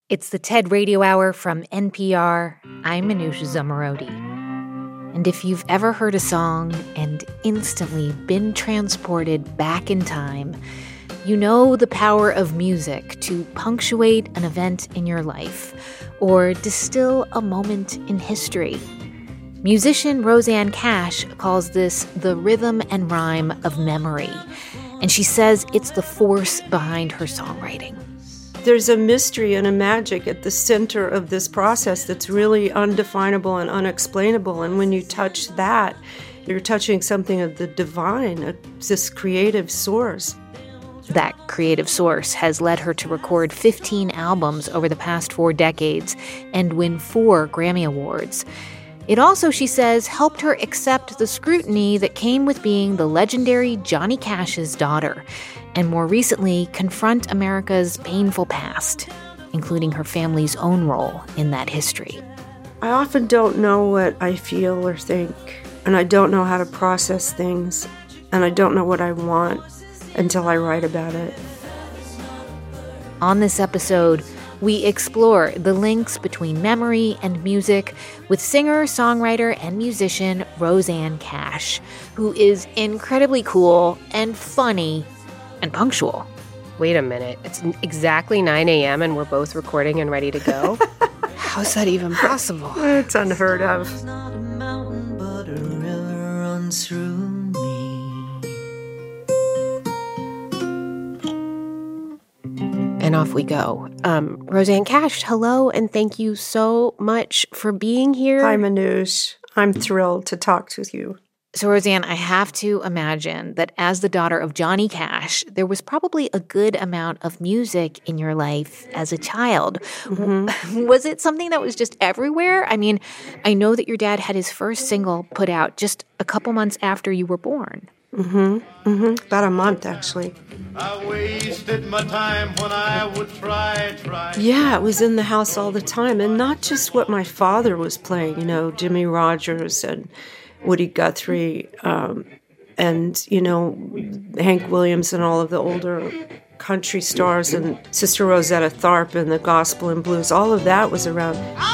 It's the TED Radio Hour from NPR. I'm Manoush Zomorodi. And if you've ever heard a song and instantly been transported back in time, you know the power of music to punctuate an event in your life or distill a moment in history. Musician Rosanne Cash calls this the rhythm and rhyme of memory, and she says it's the force behind her songwriting. There's a mystery and a magic at the center of this process that's really undefinable and unexplainable. And when you touch that, you're touching something of the divine, this creative source. That creative source has led her to record 15 albums over the past 4 decades and win 4 Grammy Awards. It also, she says, helped her accept the scrutiny that came with being the legendary Johnny Cash's daughter, and more recently, confront America's painful past, including her family's own role in that history. I often don't know what I feel or think, and I don't know how to process things, and I don't know what I want until I write about it. On this episode, we explore the links between memory and music with singer, songwriter, and musician Rosanne Cash, who is incredibly cool and funny and punctual. Wait a minute. It's exactly 9 a.m. and we're both recording and ready to go? How's that even possible? It's unheard of. It's not a mountain, but a river runs through me. And off we go. Rosanne Cash, hello, and thank you so much for being here. Hi, Manoush. I'm thrilled to talk to you. So, Rosanne, I have to imagine that as the daughter of Johnny Cash, there was probably a good amount of music in your life as a child. Mm-hmm. Was it something that was just everywhere? I mean, I know that your dad had his first single put out just a couple months after you were born. About a month, actually. I wasted my time when I would try. Yeah, it was in the house all the time. And not just what my father was playing, Jimmy Rogers and Woody Guthrie, and, Hank Williams and all of the older country stars and Sister Rosetta Tharpe and the gospel and blues. All of that was around.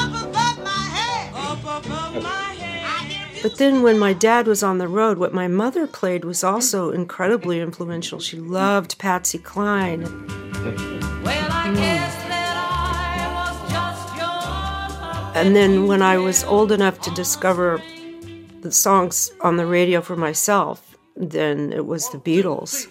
But then when my dad was on the road, what my mother played was also incredibly influential. She loved Patsy Cline. And then when I was old enough to discover the songs on the radio for myself, then it was the Beatles.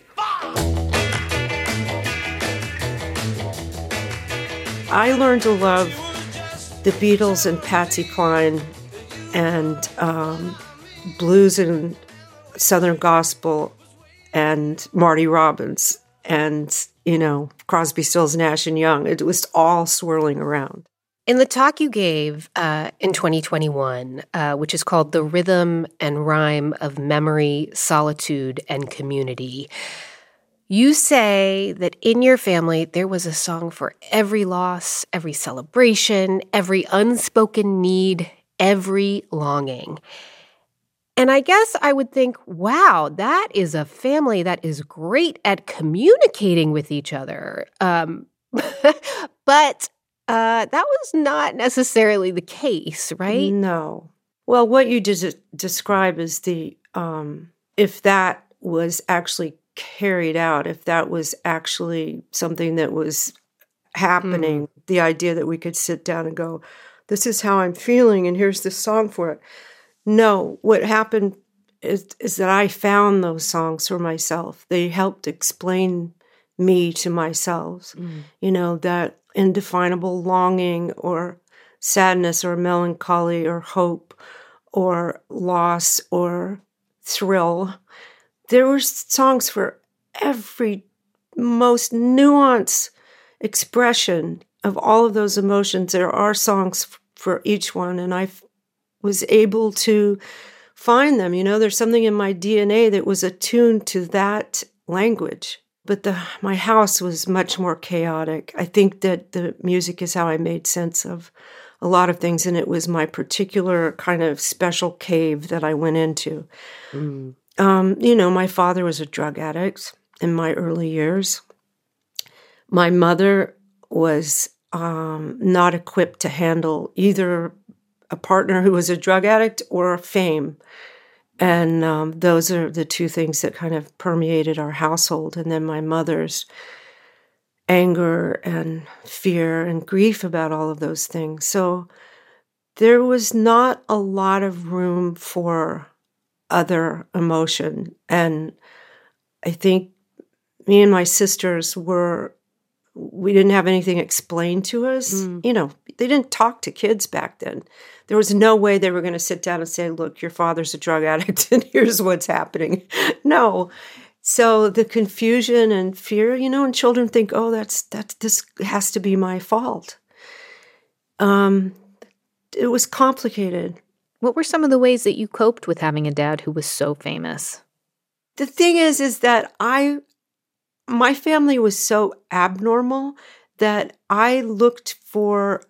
I learned to love the Beatles and Patsy Cline and blues and Southern gospel and Marty Robbins and, Crosby, Stills, Nash and Young. It was all swirling around. In the talk you gave in 2021, which is called The Rhythm and Rhyme of Memory, Solitude, and Community, you say that in your family there was a song for every loss, every celebration, every unspoken need, every longing. And I guess I would think, wow, that is a family that is great at communicating with each other. But that was not necessarily the case, right? No. Well, what you just describe is if that was actually carried out, if that was actually something that was happening, the idea that we could sit down and go, this is how I'm feeling, and here's the song for it. No, what happened is that I found those songs for myself. They helped explain me to myself. That indefinable longing or sadness or melancholy or hope or loss or thrill. There were songs for every most nuanced expression of all of those emotions. There are songs for each one, and I was able to find them. There's something in my DNA that was attuned to that language. But my house was much more chaotic. I think that the music is how I made sense of a lot of things, and it was my particular kind of special cave that I went into. My father was a drug addict in my early years. My mother was not equipped to handle either a partner who was a drug addict or fame. And those are the two things that kind of permeated our household. And then my mother's anger and fear and grief about all of those things. So there was not a lot of room for other emotion. And I think me and my sisters we didn't have anything explained to us. You know, they didn't talk to kids back then. There was no way they were going to sit down and say, look, your father's a drug addict and here's what's happening. No. So the confusion and fear, you know, and children think, oh, this has to be my fault. It was complicated. What were some of the ways that you coped with having a dad who was so famous? The thing is that my family was so abnormal that I looked for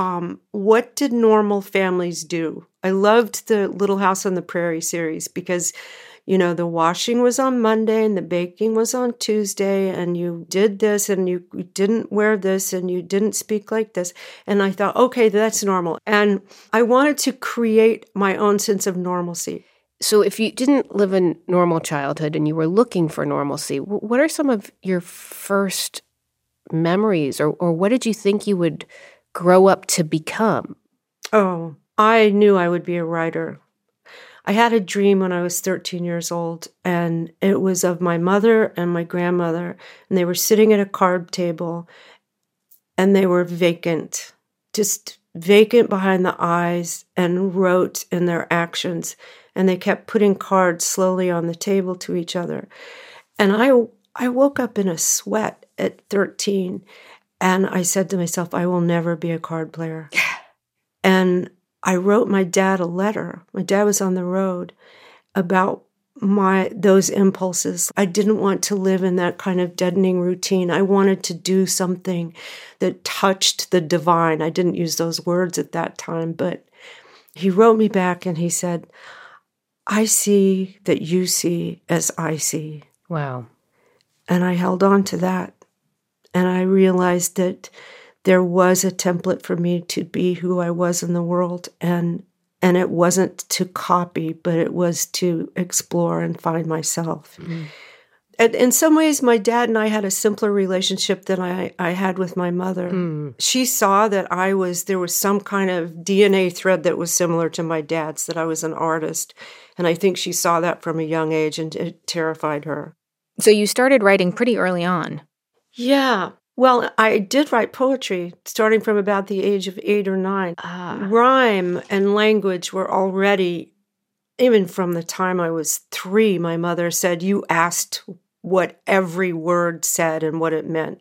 what did normal families do. I loved the Little House on the Prairie series because, you know, the washing was on Monday and the baking was on Tuesday, and you did this and you didn't wear this and you didn't speak like this. And I thought, okay, that's normal. And I wanted to create my own sense of normalcy. So if you didn't live a normal childhood and you were looking for normalcy, what are some of your first memories, or what did you think you would grow up to become? Oh, I knew I would be a writer. I had a dream when I was 13 years old, and it was of my mother and my grandmother, and they were sitting at a card table, and they were vacant, just vacant behind the eyes, and wrote in their actions, and they kept putting cards slowly on the table to each other. And I woke up in a sweat at 13, and I said to myself, I will never be a card player. And I wrote my dad a letter. My dad was on the road about those impulses. I didn't want to live in that kind of deadening routine. I wanted to do something that touched the divine. I didn't use those words at that time, but he wrote me back and he said, I see that you see as I see. Wow. And I held on to that. And I realized that there was a template for me to be who I was in the world. And it wasn't to copy, but it was to explore and find myself. Mm. And in some ways, my dad and I had a simpler relationship than I had with my mother. Mm. She saw that there was some kind of DNA thread that was similar to my dad's, that I was an artist. And I think she saw that from a young age, and it terrified her. So you started writing pretty early on. Yeah. Well, I did write poetry starting from about the age of 8 or 9. Rhyme and language were already, even from the time I was 3, my mother said, you asked what every word said and what it meant.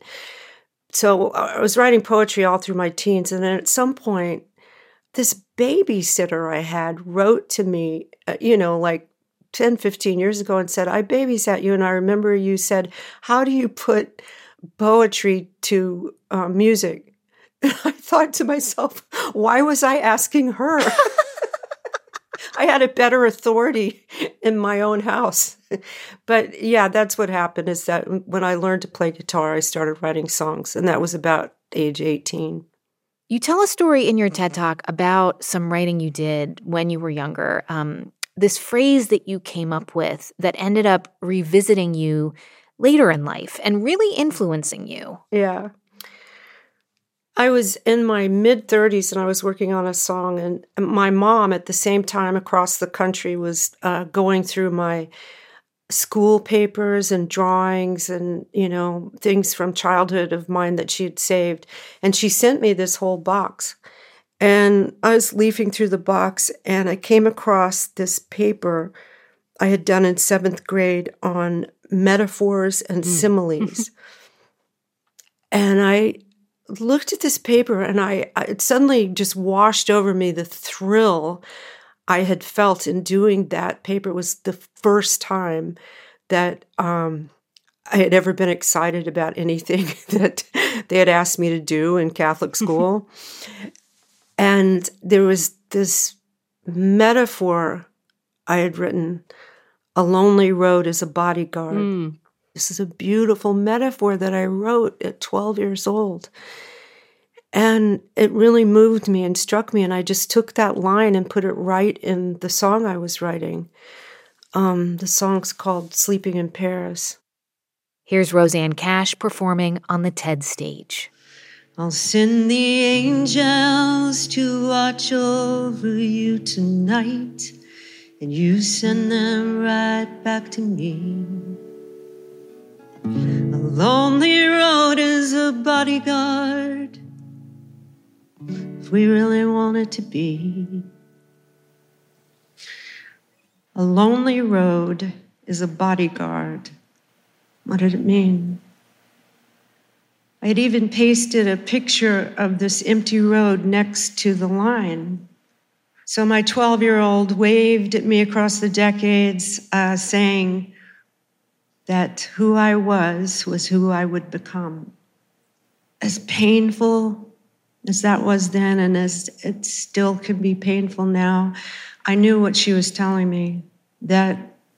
So I was writing poetry all through my teens. And then at some point, this babysitter I had wrote to me, like 10, 15 years ago and said, I babysat you. And I remember you said, how do you put poetry to music? And I thought to myself, why was I asking her? I had a better authority in my own house. But yeah, that's what happened, is that when I learned to play guitar, I started writing songs, and that was about age 18. You tell a story in your TED Talk about some writing you did when you were younger, this phrase that you came up with that ended up revisiting you later in life and really influencing you. Yeah. I was in my mid-30s and I was working on a song, and my mom at the same time across the country was going through my school papers and drawings and, things from childhood of mine that she had saved. And she sent me this whole box. And I was leafing through the box and I came across this paper I had done in 7th grade on metaphors and similes. And I looked at this paper and it suddenly just washed over me the thrill I had felt in doing that paper. It was the first time that I had ever been excited about anything that they had asked me to do in Catholic school. And there was this metaphor I had written, a lonely road is a bodyguard. Mm. This is a beautiful metaphor that I wrote at 12 years old. And it really moved me and struck me. And I just took that line and put it right in the song I was writing. The song's called Sleeping in Paris. Here's Rosanne Cash performing on the TED stage. I'll send the angels to watch over you tonight, and you send them right back to me. A lonely road is a bodyguard, if we really want it to be. A lonely road is a bodyguard. What did it mean? I had even pasted a picture of this empty road next to the line. So my 12-year-old waved at me across the decades, saying that who I was who I would become. As painful as that was then, and as it still can be painful now, I knew what she was telling me, that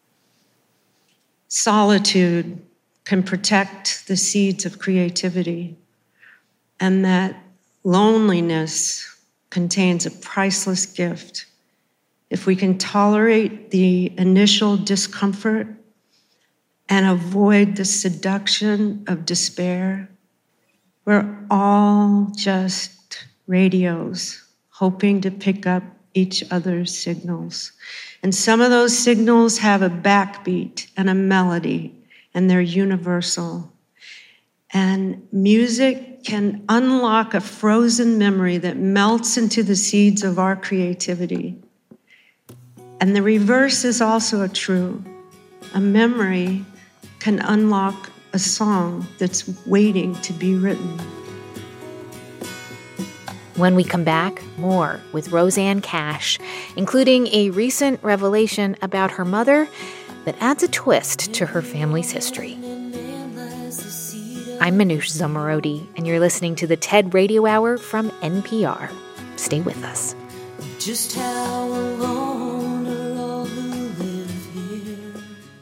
solitude can protect the seeds of creativity, and that loneliness contains a priceless gift. If we can tolerate the initial discomfort and avoid the seduction of despair, we're all just radios hoping to pick up each other's signals. And some of those signals have a backbeat and a melody, and they're universal. And music can unlock a frozen memory that melts into the seeds of our creativity. And the reverse is also true. A memory can unlock a song that's waiting to be written. When we come back, more with Rosanne Cash, including a recent revelation about her mother that adds a twist to her family's history. I'm Manoush Zomorodi, and you're listening to the TED Radio Hour from NPR. Stay with us. Just how alone are all who live here?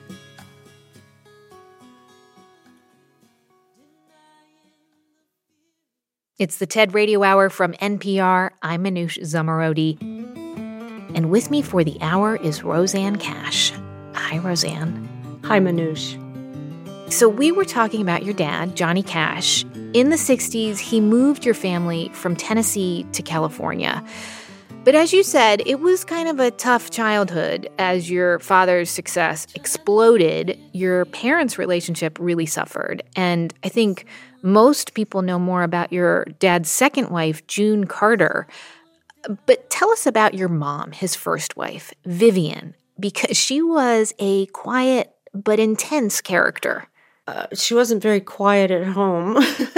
It's the TED Radio Hour from NPR. I'm Manoush Zomorodi. And with me for the hour is Rosanne Cash. Hi, Rosanne. Hi, Manoush. So we were talking about your dad, Johnny Cash. In the 60s, he moved your family from Tennessee to California. But as you said, it was kind of a tough childhood. As your father's success exploded, your parents' relationship really suffered. And I think most people know more about your dad's second wife, June Carter. But tell us about your mom, his first wife, Vivian, because she was a quiet but intense character. She wasn't very quiet at home.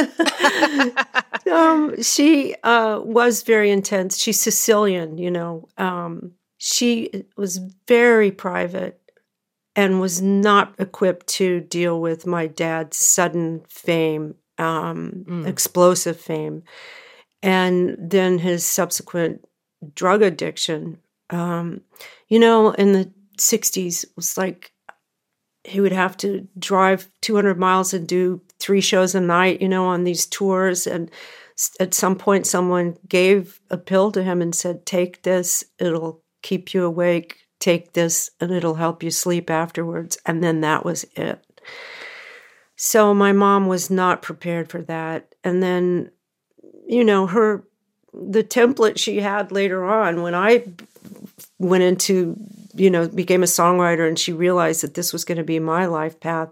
She was very intense. She's Sicilian, you know. She was very private and was not equipped to deal with my dad's sudden fame, explosive fame, and then his subsequent drug addiction. You know, in the 60s, it was like he would have to drive 200 miles and do 3 shows a night, you know, on these tours. And at some point, someone gave a pill to him and said, take this, it'll keep you awake. Take this, and it'll help you sleep afterwards. And then that was it. So my mom was not prepared for that. And then, you know, the template she had later on when I went into, you know, became a songwriter and she realized that this was going to be my life path.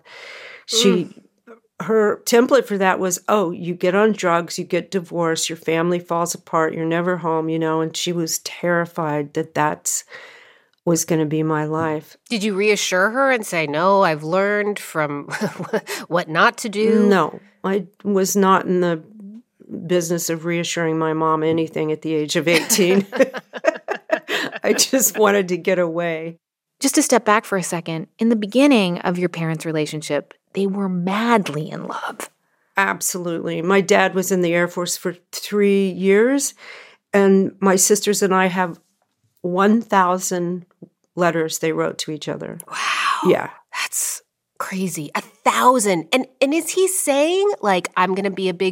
Her template for that was, oh, you get on drugs, you get divorced, your family falls apart, you're never home, you know, and she was terrified that was going to be my life. Did you reassure her and say, no, I've learned from what not to do? No, I was not in the business of reassuring my mom anything at the age of 18. I just wanted to get away. Just to step back for a second, in the beginning of your parents' relationship, they were madly in love. Absolutely. My dad was in the Air Force for 3 years, and my sisters and I have 1,000 letters they wrote to each other. Wow. Yeah. That's crazy. 1,000. And is he saying, like, I'm going to be a big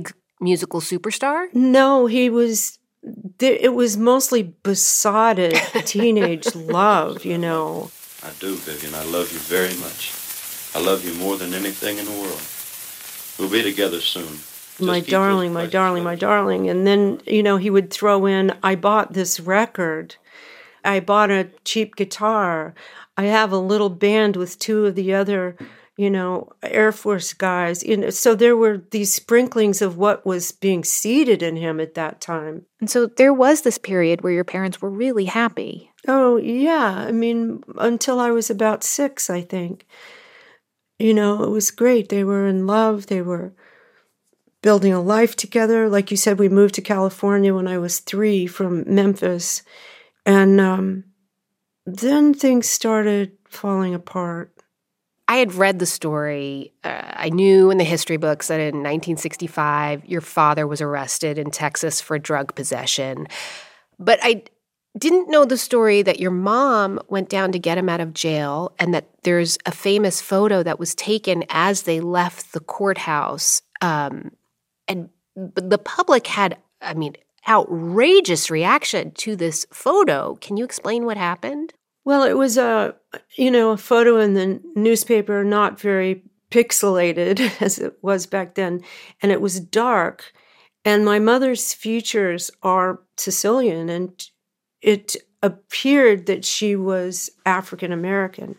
musical superstar? No, he was... It was mostly besotted teenage love, you know. I do, Vivian. I love you very much. I love you more than anything in the world. We'll be together soon. My darling, my darling, my darling. And then, you know, he would throw in, I bought this record. I bought a cheap guitar. I have a little band with two of the other, you know, Air Force guys. You know, so there were these sprinklings of what was being seeded in him at that time. And so there was this period where your parents were really happy. Oh, yeah. I mean, until I was about 6, I think. You know, it was great. They were in love. They were building a life together. Like you said, we moved to California when I was 3 from Memphis. And then things started falling apart. I had read the story. I knew in the history books that in 1965, your father was arrested in Texas for drug possession. But I didn't know the story that your mom went down to get him out of jail and that there's a famous photo that was taken as they left the courthouse. And the public had, I mean, outrageous reaction to this photo. Can you explain what happened? Well, it was a photo in the newspaper, not very pixelated as it was back then, and it was dark. And my mother's features are Sicilian, and it appeared that she was African American.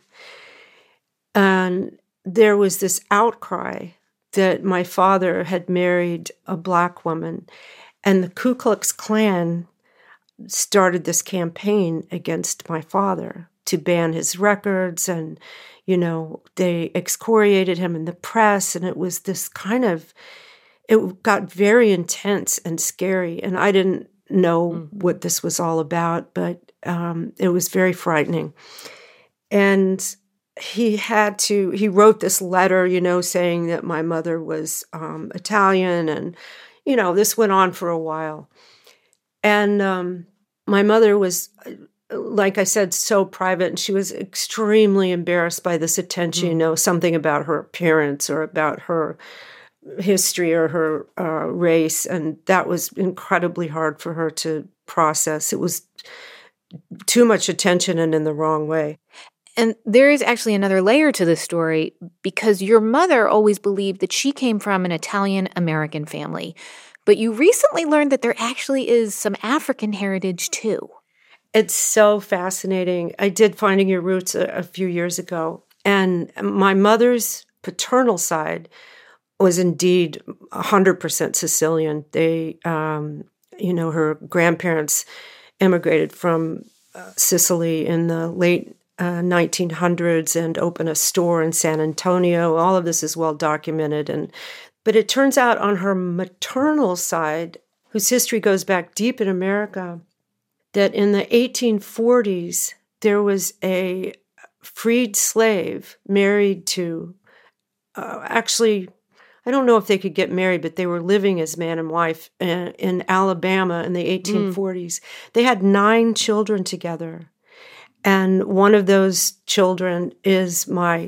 And there was this outcry that my father had married a black woman, and the Ku Klux Klan started this campaign against my father to ban his records, and, you know, they excoriated him in the press, and it was this kind of, it got very intense and scary, and I didn't know what this was all about, but it was very frightening. And he wrote this letter, you know, saying that my mother was Italian, and, you know, this went on for a while. And my mother was, like I said, so private, and she was extremely embarrassed by this attention, you know, something about her appearance or about her history or her race, and that was incredibly hard for her to process. It was too much attention and in the wrong way. And there is actually another layer to this story, because your mother always believed that she came from an Italian-American family. But you recently learned that there actually is some African heritage, too. It's so fascinating. I did Finding Your Roots a few years ago. And my mother's paternal side was indeed 100% Sicilian. They, her grandparents immigrated from Sicily in the late 1900s and opened a store in San Antonio. All of this is well documented. But it turns out on her maternal side, whose history goes back deep in America, that in the 1840s, there was a freed slave married to, actually, I don't know if they could get married, but they were living as man and wife in Alabama in the 1840s. They had 9 children together. And one of those children is my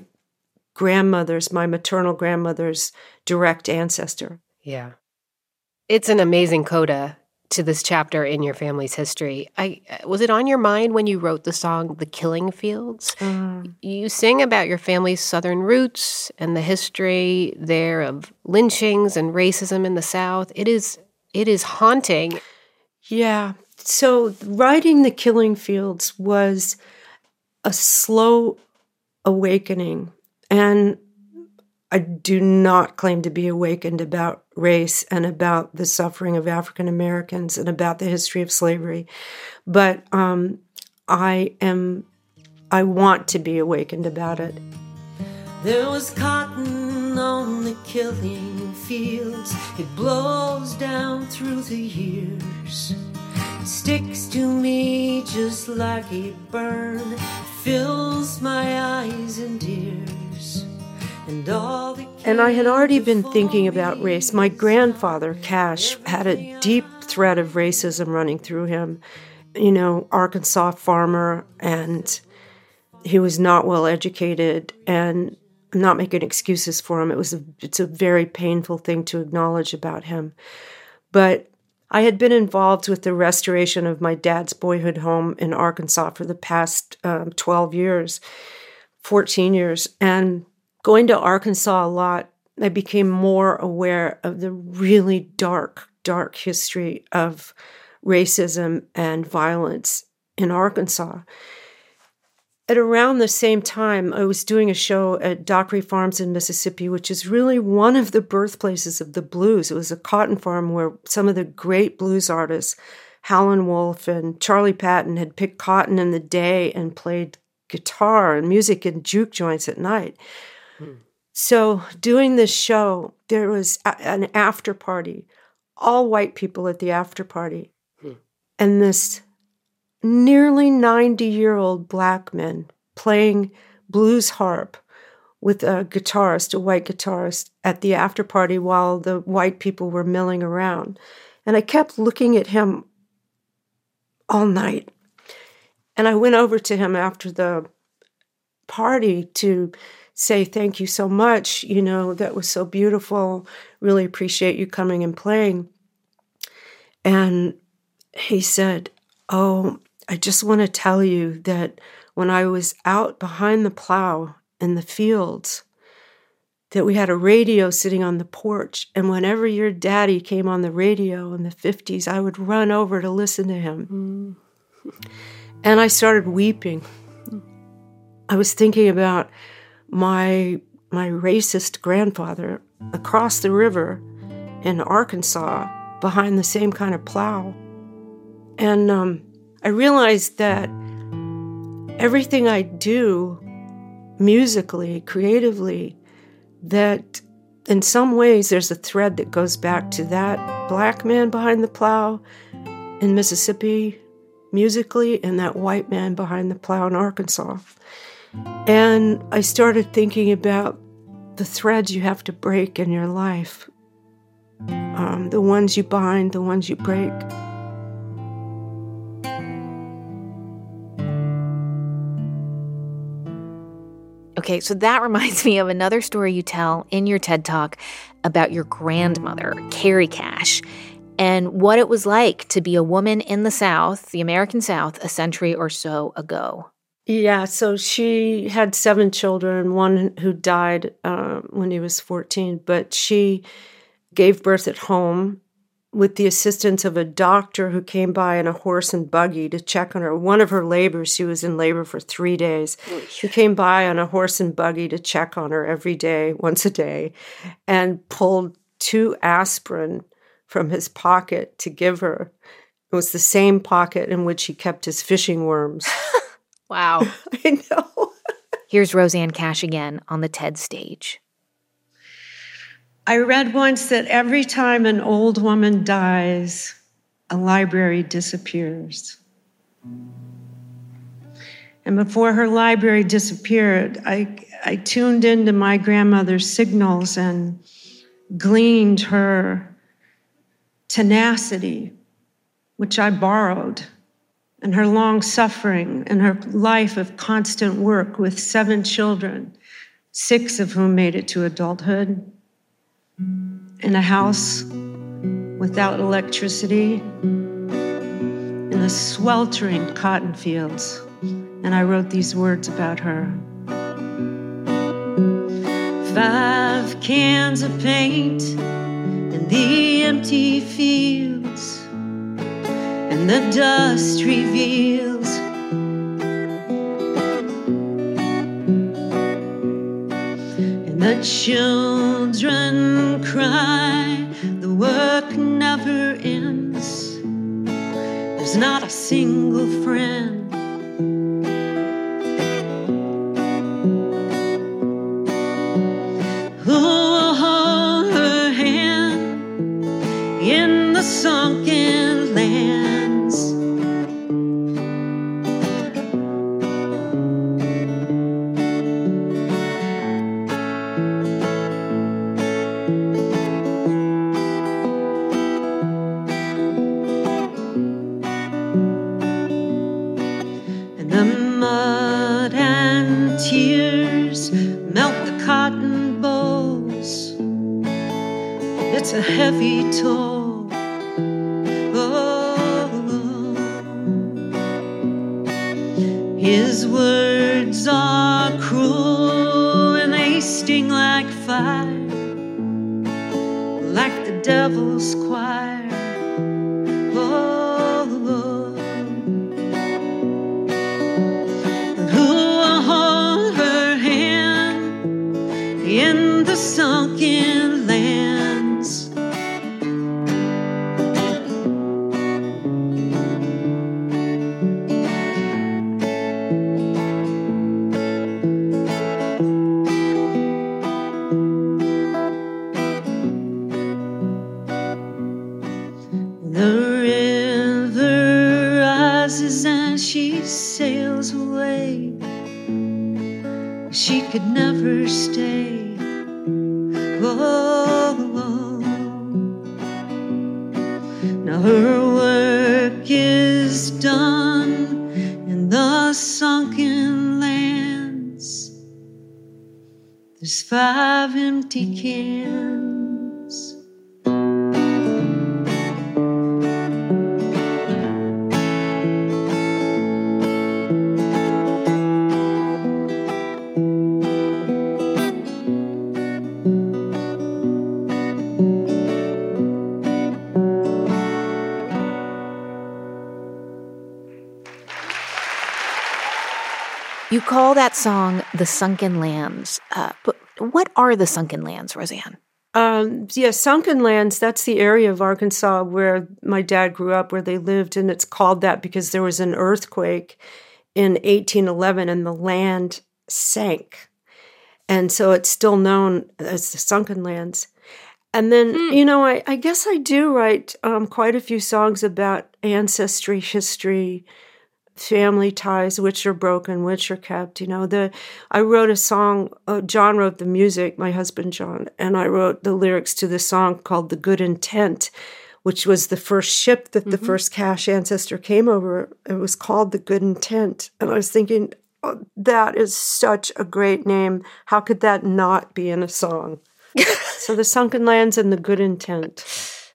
maternal grandmother's direct ancestor. Yeah. It's an amazing coda to this chapter in your family's history. Was it on your mind when you wrote the song The Killing Fields? You sing about your family's Southern roots and the history there of lynchings and racism in the South. It is haunting. Yeah. So writing The Killing Fields was a slow awakening. And I do not claim to be awakened about race and about the suffering of African Americans and about the history of slavery. But I want to be awakened about it. There was cotton on the killing fields. It blows down through the years. It sticks to me just like a burn. Fills my eyes and ears. And I had already been thinking about race. My grandfather, Cash, had a deep thread of racism running through him. You know, Arkansas farmer, and he was not well educated. And I'm not making excuses for him. It's a very painful thing to acknowledge about him. But I had been involved with the restoration of my dad's boyhood home in Arkansas for the past 12 years, 14 years. And going to Arkansas a lot, I became more aware of the really dark, dark history of racism and violence in Arkansas. At around the same time, I was doing a show at Dockery Farms in Mississippi, which is really one of the birthplaces of the blues. It was a cotton farm where some of the great blues artists, Howlin' Wolf and Charlie Patton, had picked cotton in the day and played guitar and music in juke joints at night. So doing this show, there was an after party, all white people at the after party. And this nearly 90-year-old black man playing blues harp with a guitarist, a white guitarist, at the after party while the white people were milling around. And I kept looking at him all night. And I went over to him after the party to say, thank you so much. You know, that was so beautiful. Really appreciate you coming and playing. And he said, oh, I just want to tell you that when I was out behind the plow in the fields, that we had a radio sitting on the porch. And whenever your daddy came on the radio in the 50s, I would run over to listen to him. And I started weeping. I was thinking about my racist grandfather across the river in Arkansas behind the same kind of plow. And I realized that everything I do musically, creatively, that in some ways there's a thread that goes back to that black man behind the plow in Mississippi musically and that white man behind the plow in Arkansas. And I started thinking about the threads you have to break in your life, the ones you bind, the ones you break. Okay, so that reminds me of another story you tell in your TED Talk about your grandmother, Carrie Cash, and what it was like to be a woman in the South, the American South, a century or so ago. Yeah, so she had 7 children, one who died when he was 14, but she gave birth at home with the assistance of a doctor who came by in a horse and buggy to check on her. One of her labors, she was in labor for 3 days. He came by on a horse and buggy to check on her every day, once a day, and pulled 2 aspirin from his pocket to give her. It was the same pocket in which he kept his fishing worms. Wow. I know. Here's Rosanne Cash again on the TED stage. I read once that every time an old woman dies, a library disappears. And before her library disappeared, I tuned into my grandmother's signals and gleaned her tenacity, which I borrowed, and her long suffering and her life of constant work with 7 children, 6 of whom made it to adulthood, in a house without electricity, in the sweltering cotton fields. And I wrote these words about her. 5 cans of paint in the empty fields, and the dust reveals and the children cry, the work never ends, there's not a single friend. Who will hold her hand in the sunken lands? It's a heavy toll. Oh, his words are cruel and they sting like fire, like the devil's choir. Oh, who will hold her hand in the sunken lands? The river rises and she sails away. She could never stay. Oh, now her work is done in the sunken lands. There's 5 empty cans. You call that song The Sunken Lands. But what are the Sunken Lands, Roseanne? Sunken Lands, that's the area of Arkansas where my dad grew up, where they lived, and it's called that because there was an earthquake in 1811 and the land sank. And so it's still known as the Sunken Lands. And then, I guess I do write quite a few songs about ancestry, history, family ties, which are broken, which are kept. I wrote a song, John wrote the music, my husband John, and I wrote the lyrics to the song called The Good Intent, which was the first ship that the first Cash ancestor came over. It was called The Good Intent. And I was thinking, that is such a great name. How could that not be in a song? So The Sunken Lands and The Good Intent.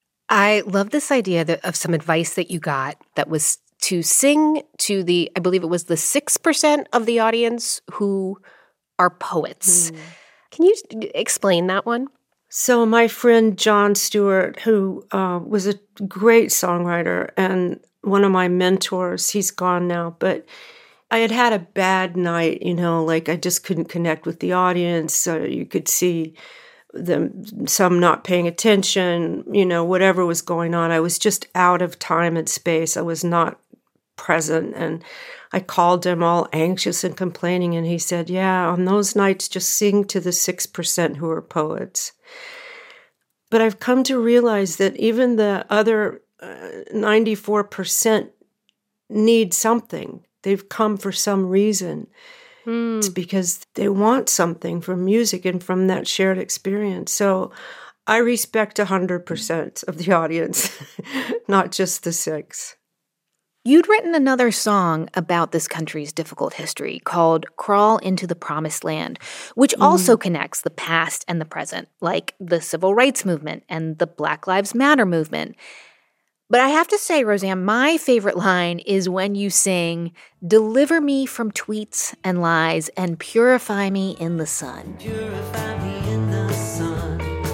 I love this idea of some advice that you got that was to sing to I believe it was the 6% of the audience who are poets. Can you explain that one? So my friend John Stewart, who was a great songwriter and one of my mentors, he's gone now, but I had a bad night, I just couldn't connect with the audience. So you could see some not paying attention, whatever was going on. I was just out of time and space. I was not present. And I called him all anxious and complaining. And he said, yeah, on those nights, just sing to the 6% who are poets. But I've come to realize that even the other 94% need something. They've come for some reason. It's because they want something from music and from that shared experience. So I respect 100% of the audience, not just the 6. You'd written another song about this country's difficult history called Crawl into the Promised Land, which also connects the past and the present, like the Civil Rights Movement and the Black Lives Matter movement. But I have to say, Roseanne, my favorite line is when you sing, "Deliver me from tweets and lies and purify me in the sun." Purify me in the sun.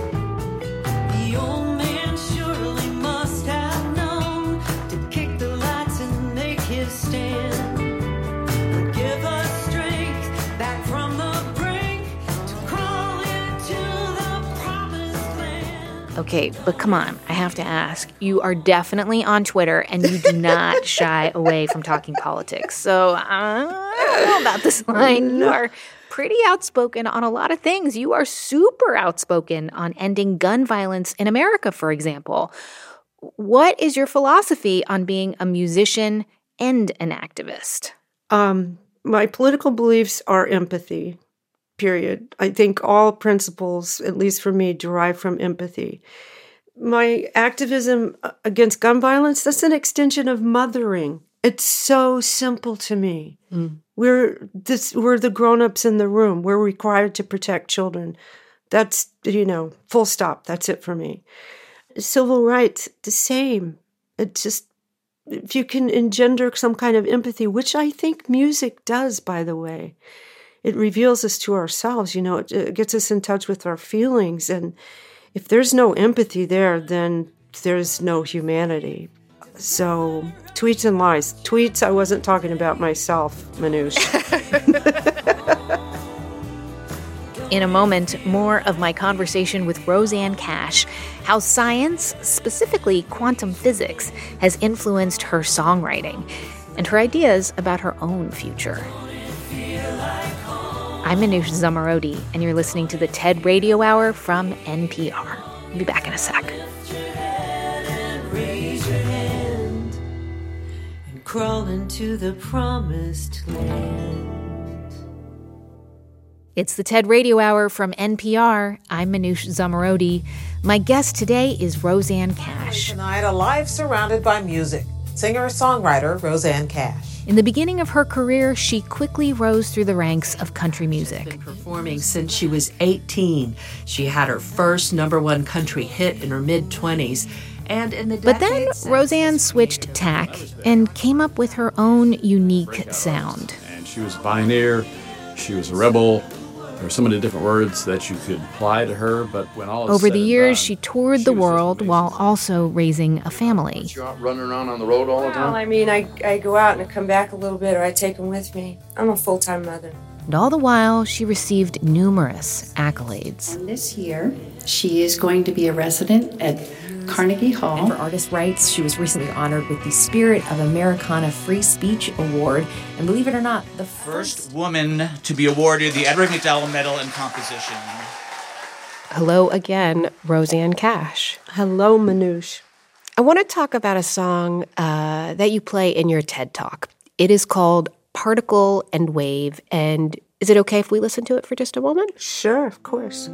The old man surely must have known to kick the lights and make his stand. But give us strength back from the brink to crawl into the promised land. Okay, but come on, I have to ask. You are definitely on Twitter and you do not shy away from talking politics. So I don't know about this line. You are pretty outspoken on a lot of things. You are super outspoken on ending gun violence in America, for example. What is your philosophy on being a musician and an activist? My political beliefs are empathy, period. I think all principles, at least for me, derive from empathy. My activism against gun violence, that's an extension of mothering. It's so simple to me. We're the grown-ups in the room. We're required to protect children. That's, full stop. That's it for me. Civil rights, the same. It just, if you can engender some kind of empathy, which I think music does, by the way, it reveals us to ourselves. It gets us in touch with our feelings. And if there's no empathy there, then there's no humanity. So, tweets and lies. Tweets, I wasn't talking about myself, Manoush. In a moment, more of my conversation with Rosanne Cash, how science, specifically quantum physics, has influenced her songwriting and her ideas about her own future. I'm Manoush Zomorodi, and you're listening to the TED Radio Hour from NPR. I'll be back in a sec. Crawl into the promised land. It's the TED Radio Hour from NPR. I'm Manoush Zomorodi. My guest today is Rosanne Cash. Tonight, a life surrounded by music. Singer-songwriter Rosanne Cash. In the beginning of her career, she quickly rose through the ranks of country music. She's been performing since she was 18. She had her first #1 country hit in her mid-20s. But then Rosanne switched tack and came up with her own unique sound. And she was a pioneer, she was a rebel. There were so many different words that you could apply to her, but when all is Over said the and years, done, she toured the world while also raising a family. You're out running around on the road all the time? Well, I mean, I go out and I come back a little bit, or I take them with me. I'm a full-time mother. And all the while, she received numerous accolades. And this year, she is going to be a resident at Carnegie Hall. And for artist rights, she was recently honored with the Spirit of Americana Free Speech Award. And believe it or not, the first woman to be awarded the Edward McDowell Medal in Composition. Hello again, Rosanne Cash. Hello, Manoush. I want to talk about a song that you play in your TED Talk. It is called Particle and Wave. And is it okay if we listen to it for just a moment? Sure, of course.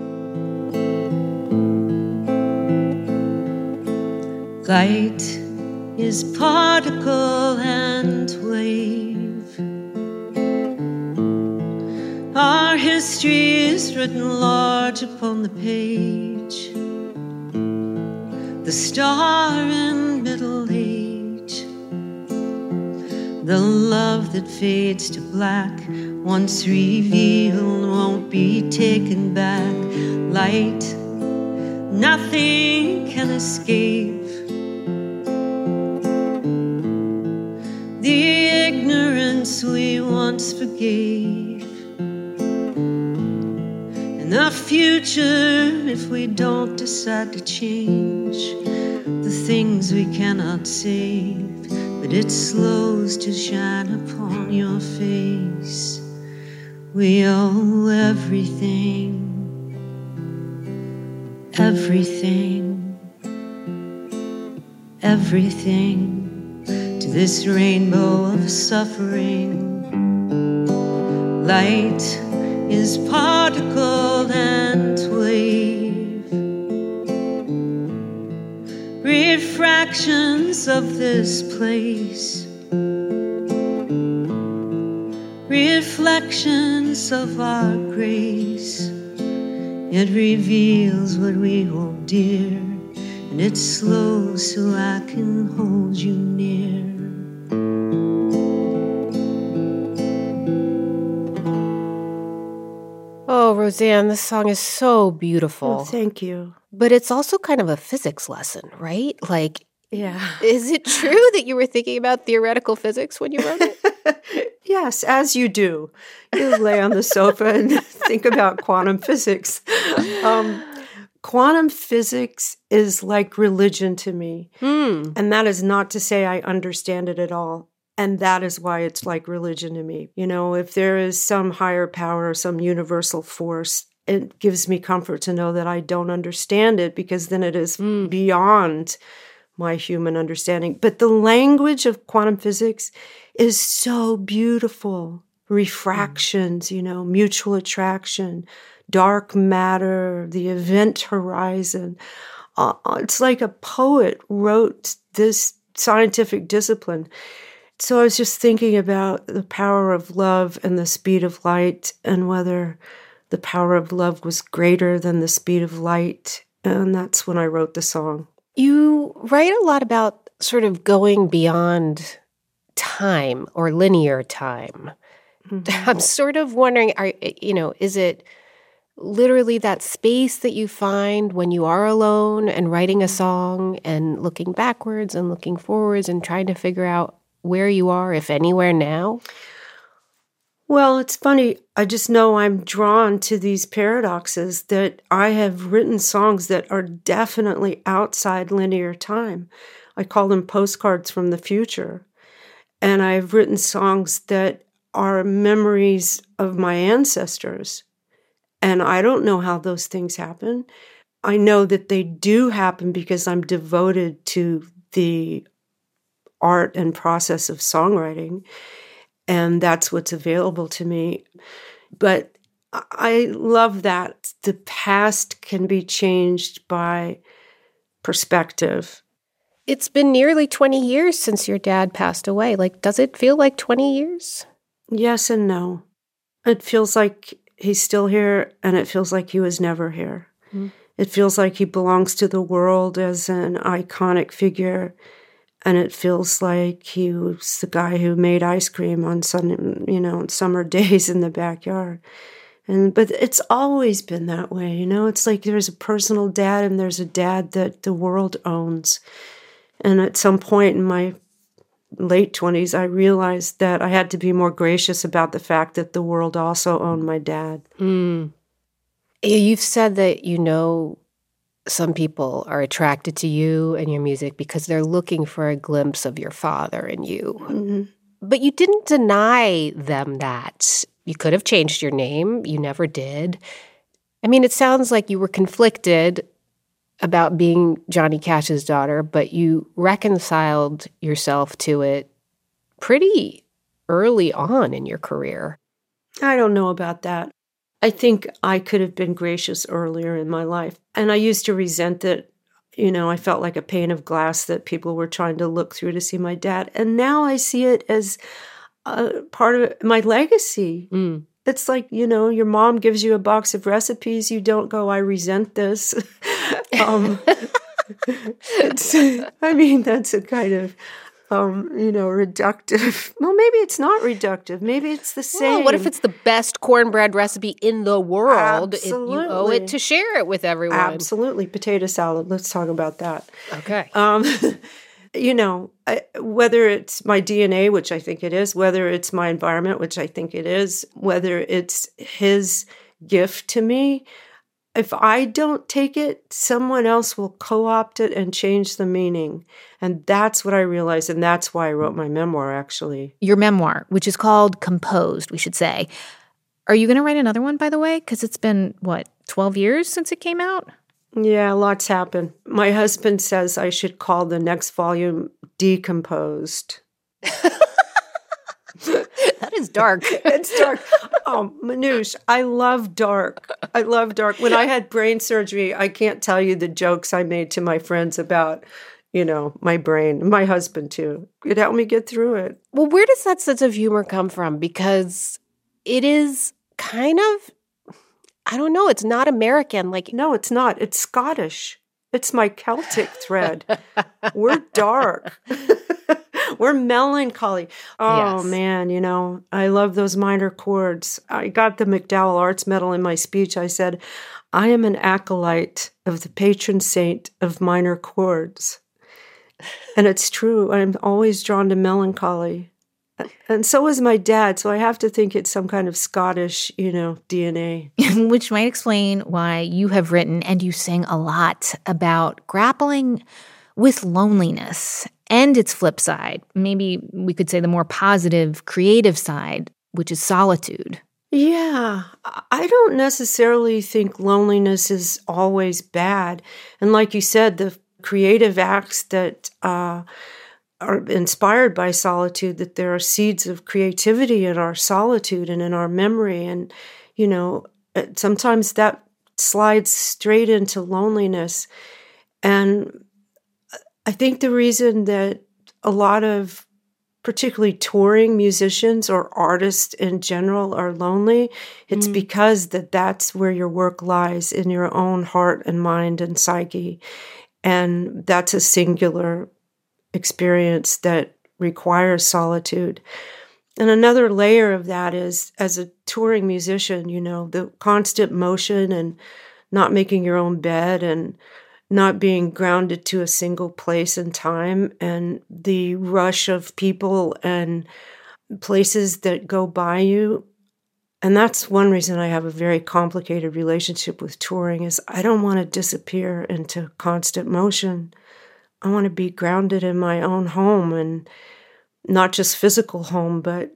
Light is particle and wave. Our history is written large upon the page. The star in middle age. The love that fades to black, once revealed, won't be taken back. Light, nothing can escape. The ignorance we once forgave. And the future, if we don't decide to change the things we cannot save, but it slows to shine upon your face. We owe everything, everything, everything to this rainbow of suffering. Light is particle and wave. Refractions of this place. Reflections of our grace. It reveals what we hold dear. And it's slow so I can hold you near. Oh, Rosanne, this song is so beautiful. Oh, thank you. But it's also kind of a physics lesson, right? Like, yeah. Is it true that you were thinking about theoretical physics when you wrote it? Yes, as you do. You lay on the sofa and think about quantum physics. Quantum physics is like religion to me. And that is not to say I understand it at all. And that is why it's like religion to me. You know, if there is some higher power, some universal force, it gives me comfort to know that I don't understand it, because then it is beyond my human understanding. But the language of quantum physics is so beautiful. Refractions, you know, mutual attraction, dark matter, the event horizon. It's like a poet wrote this scientific discipline. So I was just thinking about the power of love and the speed of light, and whether the power of love was greater than the speed of light. And that's when I wrote the song. You write a lot about sort of going beyond time or linear time. Mm-hmm. I'm sort of wondering, is it literally that space that you find when you are alone and writing a song and looking backwards and looking forwards and trying to figure out where you are, if anywhere, now? Well, it's funny. I just know I'm drawn to these paradoxes that I have written songs that are definitely outside linear time. I call them postcards from the future. And I've written songs that are memories of my ancestors. And I don't know how those things happen. I know that they do happen because I'm devoted to the art and process of songwriting. And that's what's available to me. But I love that the past can be changed by perspective. It's been nearly 20 years since your dad passed away. Does it feel like 20 years? Yes and no. It feels like he's still here, and it feels like he was never here. Mm. It feels like he belongs to the world as an iconic figure. And it feels like he was the guy who made ice cream on summer days in the backyard. But it's always been that way, It's like there's a personal dad and there's a dad that the world owns. And at some point in my late 20s, I realized that I had to be more gracious about the fact that the world also owned my dad. Mm. You've said that some people are attracted to you and your music because they're looking for a glimpse of your father in you. Mm-hmm. But you didn't deny them that. You could have changed your name. You never did. I mean, it sounds like you were conflicted about being Johnny Cash's daughter, but you reconciled yourself to it pretty early on in your career. I don't know about that. I think I could have been gracious earlier in my life. And I used to resent that, I felt like a pane of glass that people were trying to look through to see my dad. And now I see it as part of my legacy. Mm. It's like, your mom gives you a box of recipes. You don't go, I resent this. That's a kind of, reductive. Well, maybe it's not reductive. Maybe it's the same. Well, what if it's the best cornbread recipe in the world? You owe it to share it with everyone. Absolutely. Potato salad. Let's talk about that. Okay. Whether it's my DNA, which I think it is, whether it's my environment, which I think it is, whether it's his gift to me, if I don't take it, someone else will co-opt it and change the meaning. And that's what I realized, and that's why I wrote my memoir, actually. Your memoir, which is called Composed, we should say. Are you going to write another one, by the way? Because it's been, 12 years since it came out? Yeah, lots happened. My husband says I should call the next volume Decomposed. That is dark. It's dark. Oh, Manoush, I love dark. When I had brain surgery, I can't tell you the jokes I made to my friends about, my brain. My husband, too. It helped me get through it. Well, where does that sense of humor come from? Because it is kind of, I don't know, it's not American. No, it's not. It's Scottish. It's my Celtic thread. We're dark. We're melancholy. Oh, yes. Man, I love those minor chords. I got the MacDowell Arts Medal in my speech. I said, I am an acolyte of the patron saint of minor chords. And it's true. I'm always drawn to melancholy. And so is my dad, so I have to think it's some kind of Scottish, DNA. Which might explain why you have written and you sing a lot about grappling with loneliness and its flip side. Maybe we could say the more positive, creative side, which is solitude. Yeah, I don't necessarily think loneliness is always bad. And like you said, the creative acts that are inspired by solitude, that there are seeds of creativity in our solitude and in our memory. And, sometimes that slides straight into loneliness. And I think the reason that a lot of particularly touring musicians or artists in general are lonely, it's because that's where your work lies, in your own heart and mind and psyche. And that's a singular experience that requires solitude. And another layer of that is, as a touring musician, the constant motion and not making your own bed and not being grounded to a single place and time, and the rush of people and places that go by you. And that's one reason I have a very complicated relationship with touring, is I don't want to disappear into constant motion. I want to be grounded in my own home, and not just physical home, but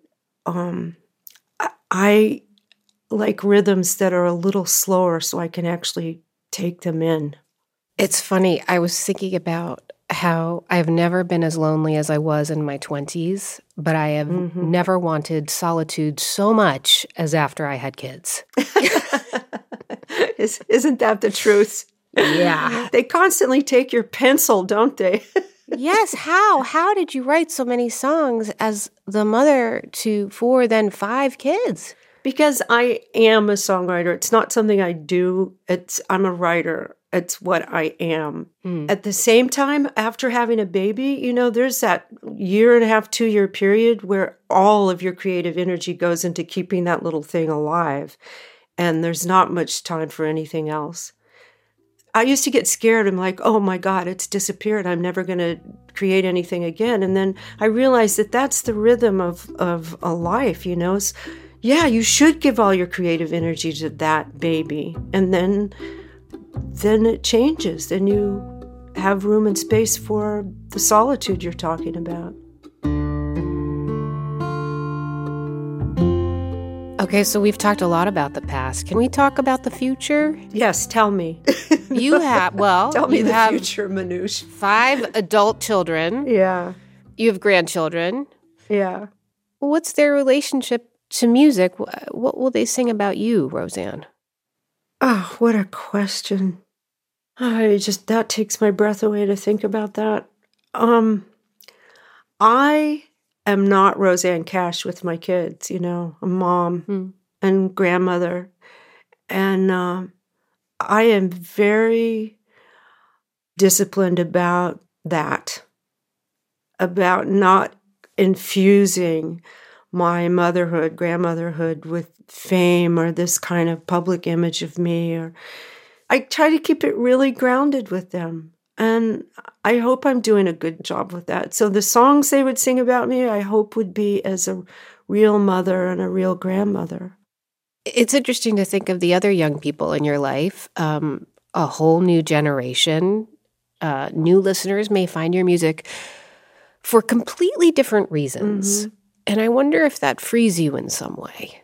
I like rhythms that are a little slower so I can actually take them in. It's funny. I was thinking about how I've never been as lonely as I was in my 20s, but I have never wanted solitude so much as after I had kids. Isn't that the truth? Yeah. They constantly take your pencil, don't they? Yes. How? How did you write so many songs as the mother to 4, then 5 kids? Because I am a songwriter. It's not something I do. I'm a writer. It's what I am. At the same time, after having a baby, there's that 1.5, 2-year period where all of your creative energy goes into keeping that little thing alive. And there's not much time for anything else. I used to get scared. I'm like, oh my God, it's disappeared. I'm never going to create anything again. And then I realized that that's the rhythm of a life, Yeah, you should give all your creative energy to that baby. And then it changes. Then you have room and space for the solitude you're talking about. Okay, so we've talked a lot about the past. Can we talk about the future? Yes, tell me. You have, tell me the future, Manoush. 5 adult children. Yeah. You have grandchildren. Yeah. What's their relationship to music? What will they sing about you, Roseanne? Oh, what a question. That takes my breath away to think about that. I am not Roseanne Cash with my kids, a mom and grandmother. And I am very disciplined about that, about not infusing my motherhood, grandmotherhood with fame or this kind of public image of me. Or I try to keep it really grounded with them. And I hope I'm doing a good job with that. So the songs they would sing about me, I hope would be as a real mother and a real grandmother. It's interesting to think of the other young people in your life, a whole new generation. New listeners may find your music for completely different reasons. And I wonder if that frees you in some way.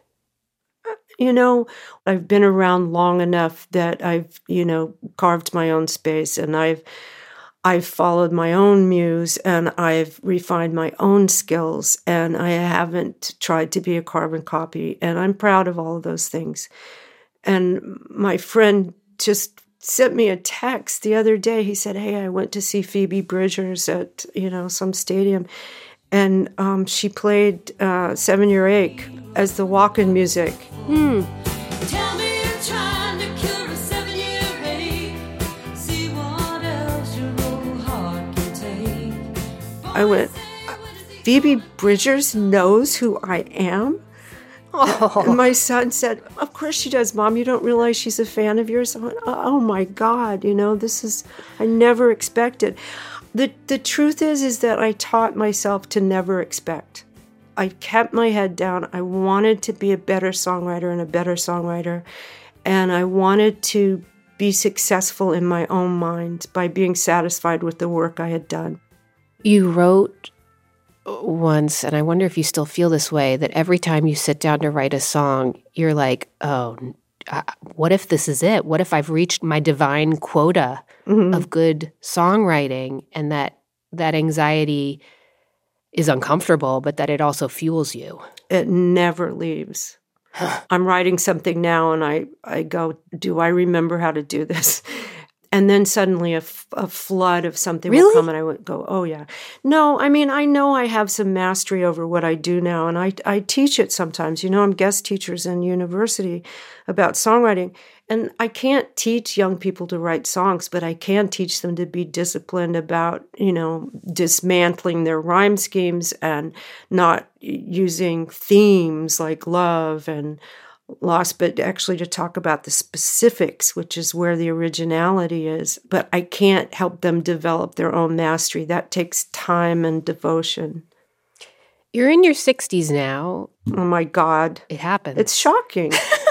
I've been around long enough that I've, carved my own space, and I've followed my own muse, and I've refined my own skills, and I haven't tried to be a carbon copy, and I'm proud of all of those things. And my friend just sent me a text the other day. He said, hey, I went to see Phoebe Bridgers at, some stadium, and she played 7 Year Ache as the walk-in music. Tell me you're trying to cure a 7-year ache. See what else your old heart can take. I went, Phoebe Bridgers knows who I am? Oh. And my son said, of course she does, Mom. You don't realize she's a fan of yours? I went, oh my God, I never expected. The truth is that I taught myself to never expect. I kept my head down. I wanted to be a better songwriter and a better songwriter. And I wanted to be successful in my own mind by being satisfied with the work I had done. You wrote once, and I wonder if you still feel this way, that every time you sit down to write a song, you're like, oh, what if this is it? What if I've reached my divine quota of good songwriting, and that anxiety is uncomfortable, but that it also fuels you? It never leaves. I'm writing something now, and I go, do I remember how to do this? And then suddenly a flood of something Really? will come, and I would go, oh, yeah. No, I mean, I know I have some mastery over what I do now, and I teach it sometimes. You know, I'm guest teachers in university about songwriting, and I can't teach young people to write songs, but I can teach them to be disciplined about, you know, dismantling their rhyme schemes and not using themes like love and loss, but actually to talk about the specifics, which is where the originality is. But I can't help them develop their own mastery. That takes time and devotion. You're in your 60s now. Oh my God. It happens. It's shocking.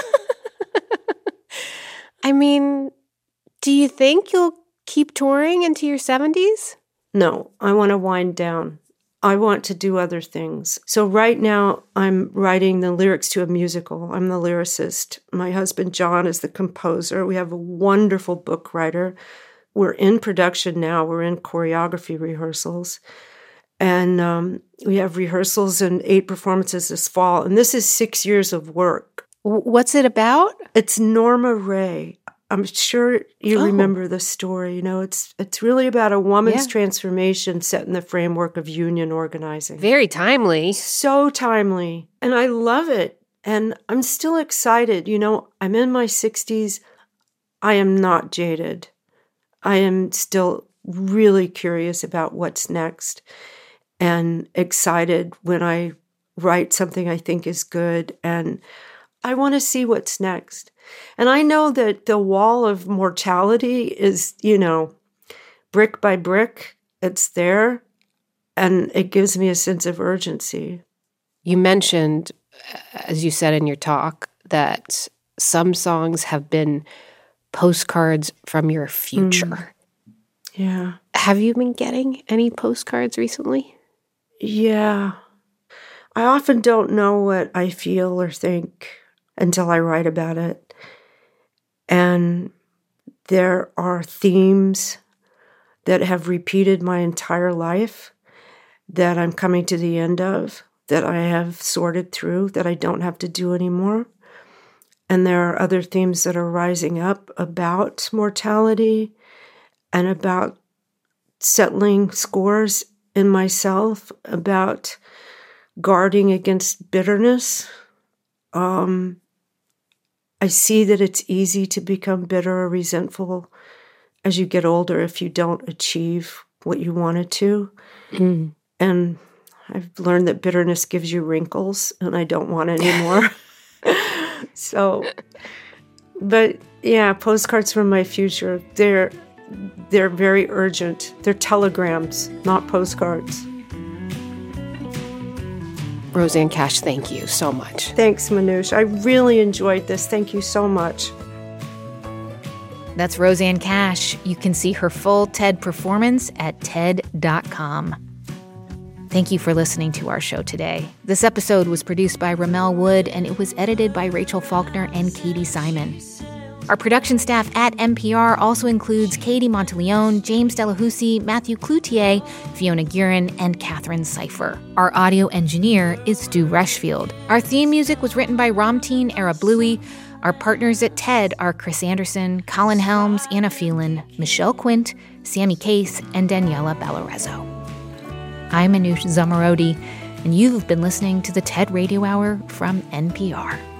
I mean, do you think you'll keep touring into your 70s? No, I want to wind down. I want to do other things. So right now, I'm writing the lyrics to a musical. I'm the lyricist. My husband, John, is the composer. We have a wonderful book writer. We're in production now. We're in choreography rehearsals. And we have rehearsals and 8 performances this fall. And this is 6 years of work. What's it about? It's Norma Rae. I'm sure you remember the story. You know, it's really about a woman's transformation set in the framework of union organizing. Very timely. So timely. And I love it. And I'm still excited. You know, I'm in my 60s. I am not jaded. I am still really curious about what's next and excited when I write something I think is good. And I want to see what's next. And I know that the wall of mortality is, you know, brick by brick, it's there, and it gives me a sense of urgency. You mentioned, as you said in your talk, that some songs have been postcards from your future. Yeah. Have you been getting any postcards recently? Yeah. I often don't know what I feel or think until I write about it. And there are themes that have repeated my entire life that I'm coming to the end of, that I have sorted through, that I don't have to do anymore. And there are other themes that are rising up about mortality and about settling scores in myself, about guarding against bitterness. I see that it's easy to become bitter or resentful as you get older if you don't achieve what you wanted to. And I've learned that bitterness gives you wrinkles, and I don't want any more. So, but yeah, postcards from my future, they're very urgent. They're telegrams, not postcards. Rosanne Cash, thank you so much. Thanks, Manoush. I really enjoyed this. Thank you so much. That's Rosanne Cash. You can see her full TED performance at TED.com. Thank you for listening to our show today. This episode was produced by Ramel Wood, and it was edited by Rachel Faulkner and Katie Simon. Our production staff at NPR also includes Katie Monteleone, James Delahousie, Matthew Cloutier, Fiona Guerin, and Catherine Cipher. Our audio engineer is Stu Rushfield. Our theme music was written by Ramteen Arablouei. Our partners at TED are Chris Anderson, Colin Helms, Anna Phelan, Michelle Quint, Sammy Case, and Daniela Ballarezo. I'm Manoush Zomorodi, and you've been listening to the TED Radio Hour from NPR.